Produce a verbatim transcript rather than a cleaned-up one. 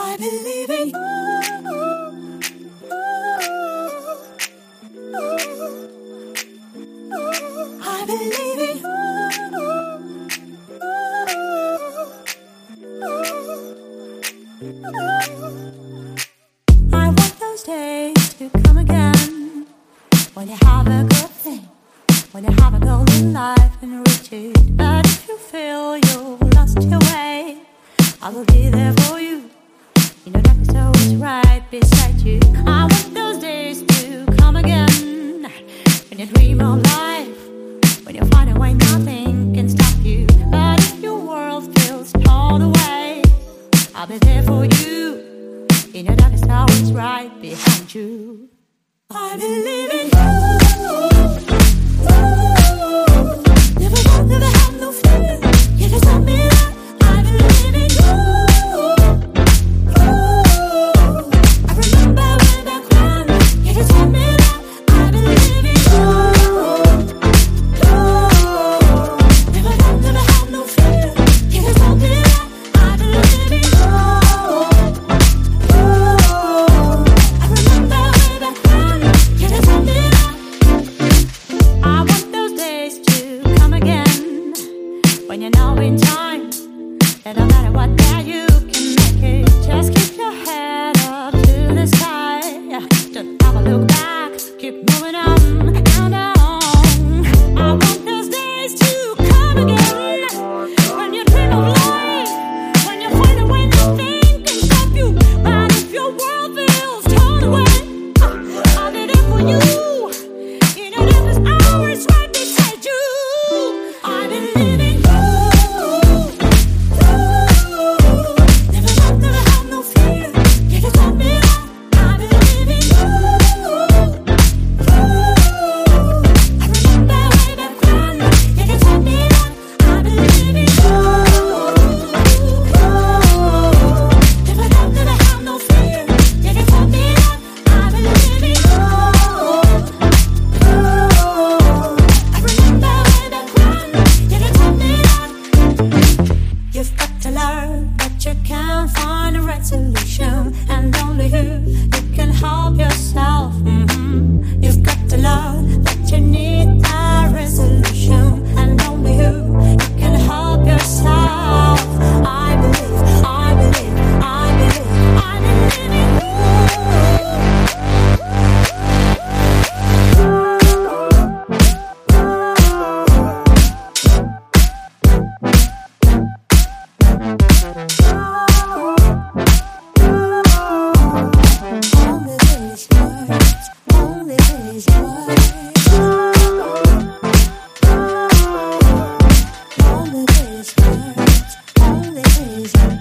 I believe in you. I believe in you. I want those days to come again, when you have a good thing, when you have a goal in life and reach it. But if you feel you've lost your way, I will be there for you. You know that is always right beside you. I want those days to come again, when you dream of life, when you find a way nothing can stop you. But if your world feels torn away, I'll be there for you. You know that is always right behind you. I believe in you. Never thought, never had no fear. You just taught me that. I believe in you. I remember way back when. You just taught me that. I believe in you. Never thought, never had no fear. You just taught me that. I believe in you. I remember way back when. You just taught me that. I want those days to come again, when you know in time that no matter what that you can make it. Just keep your head up to the sky. Don't ever look back. Keep moving on and on. I want those days to come again, when you dream of life, when you find a way nothing can stop you. But if your world feels torn away, I'll be there for you. You know that is always right beside you. I believe in you. Never thought, never had no fear. You just taught me that. I believe in you. I remember way back when. You just taught me that. I believe in you. Never thought, never had no fear. You just taught me that. I believe in you. I remember way back when. You just taught me that. You've got to learn that you can't find a right solution, and only you, you can help yourself. Mhm. You've got to learn that you need a resolution, and only you, you can help yourself. I believe, I believe, I believe, I believe in you. Only these words, only these words, only these words, only these words.